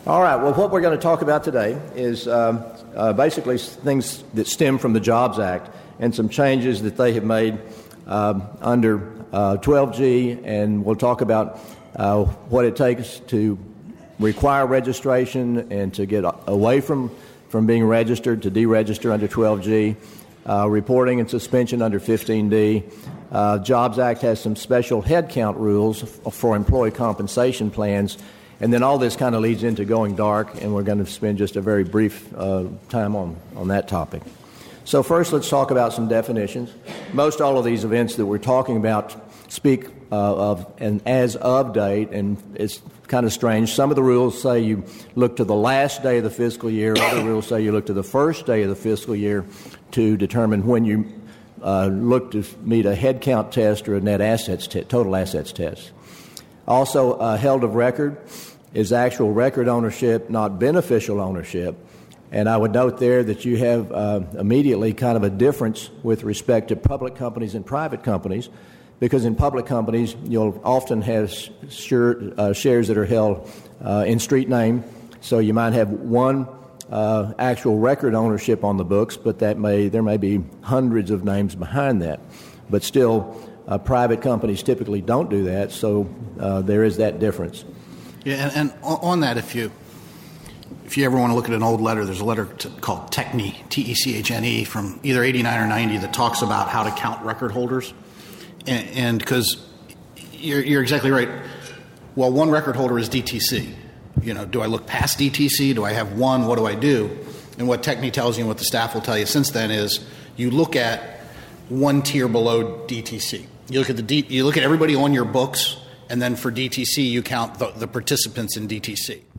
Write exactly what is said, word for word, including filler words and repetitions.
All right, well, what we're going to talk about today is um, uh, basically things that stem from the Jobs Act and some changes that they have made um, under uh, twelve G, and we'll talk about uh, what it takes to require registration and to get away from, from being registered to deregister under twelve G, uh, reporting and suspension under fifteen D. Uh, Jobs Act has some special headcount rules f- for employee compensation plans. And then all this kind of leads into going dark, and we're going to spend just a very brief uh, time on, on that topic. So first, let's talk about some definitions. Most all of these events that we're talking about speak uh, of an as-of date, and it's kind of strange. Some of the rules say you look to the last day of the fiscal year. Other rules say you look to the first day of the fiscal year to determine when you uh, look to meet a headcount test or a net assets te- total assets test. Also, uh, held of record is actual record ownership, not beneficial ownership. And I would note there that you have uh, immediately kind of a difference with respect to public companies and private companies, because in public companies, you'll often have sure, uh, shares that are held uh, in street name. So you might have one uh, actual record ownership on the books, but that may there may be hundreds of names behind that. But still, Uh, private companies typically don't do that, so uh, there is that difference. Yeah, and, and on that, if you if you ever want to look at an old letter, there's a letter to, called Techne, T E C H N E, from either eighty-nine or ninety that talks about how to count record holders. And because you're, you're exactly right. Well, one record holder is D T C. You know, do I look past D T C? Do I have one? What do I do? And what Techne tells you and what the staff will tell you since then is you look at one tier below D T C. You look at the D, you look at everybody on your books, and then for D T C, you count the, the participants in D T C.